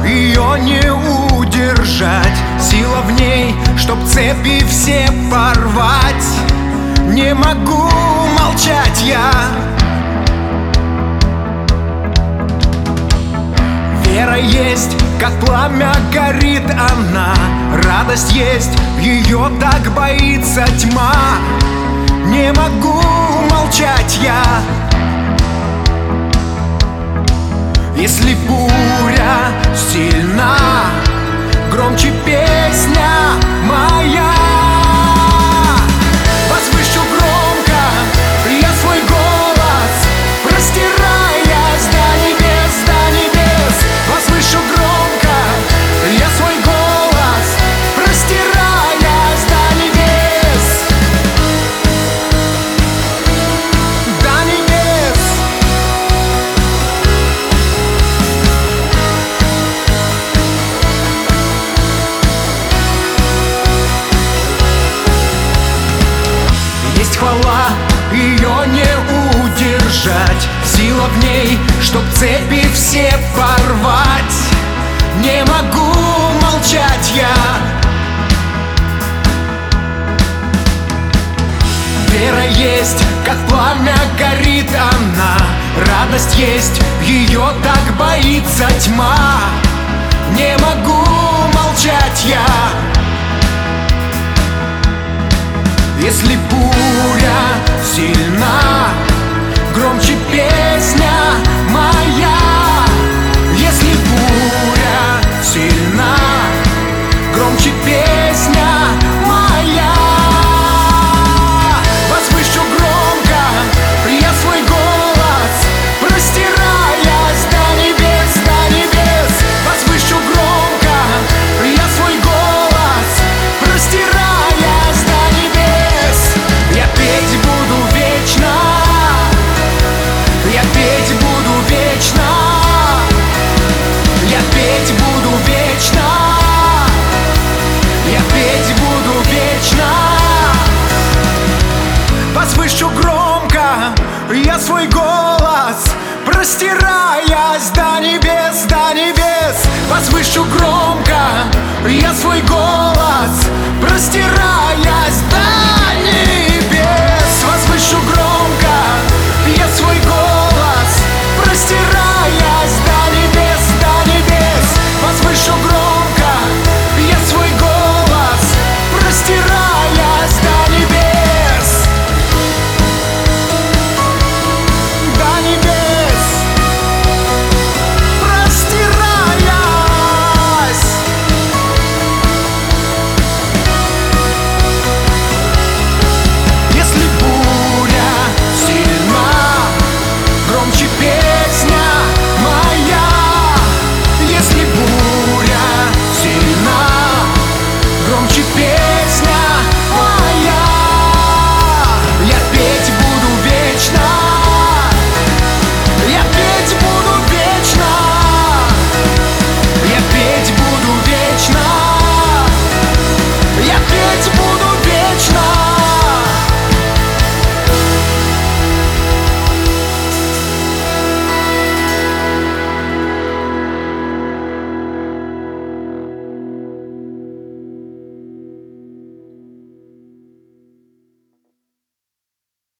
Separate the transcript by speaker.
Speaker 1: ее не удержать. Сила в ней, чтоб цепи все порвать. Не могу молчать я. Вера есть, как пламя горит она. Радость есть, ее так боится тьма. Не могу молчать я. Если буря сильна, громче песня моя. Возвышу громко я свой голос, простираясь до небес, до небес. Возвышу громко я свой голос, простираясь до небес, до небес. Есть хвала, ее не удержать. Сила в ней, чтоб цепи все порвать. Не могу молчать я. Вера есть, как пламя горит она. Радость есть, ее так боится тьма. Не могу молчать я. Если буря сильна, громче песня моя. Если буря сильна, громче песня моя. Возвышу громко я свой голос, простираясь до небес, до небес. Возвышу громко я свой голос, простираясь до небес. Я петь буду вечно, я петь буду вечно, я петь буду вечно, я петь буду вечно. Возвышу громко я свой голос, простираясь до небес, до небес. Возвышу громко я свой голос, простираясь до